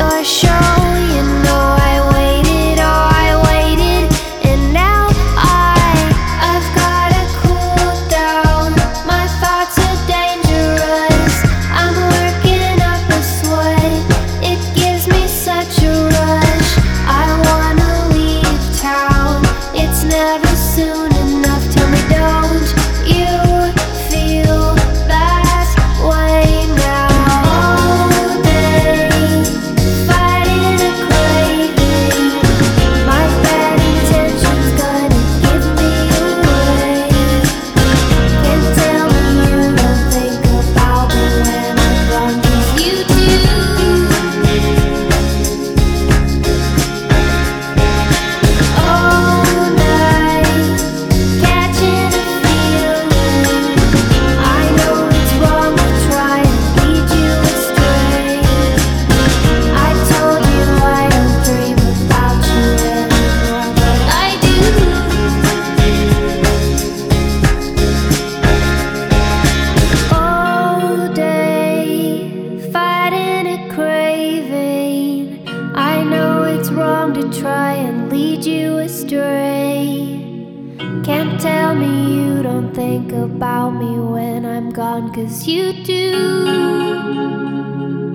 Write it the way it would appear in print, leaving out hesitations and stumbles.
your show. You know I waited, oh I waited, and now I've gotta cool down. My thoughts are dangerous. I'm working up a sweat. It gives me such a rush. I wanna leave town. It's never soon enough. Tell me, don't you feel that way now? All day, fighting a craving. My bad intentions gonna give me away. Can't tell me you don't think about me when I'm gone, 'cause you do. All night, catching a feeling. I know it's wrong to try and lead you astray. I told you I don't dream about you anymore, but I do. All day, fighting a craving. I know it's wrong to try and lead you astray. Can't tell me you don't think about me when I'm gone, 'cause you do.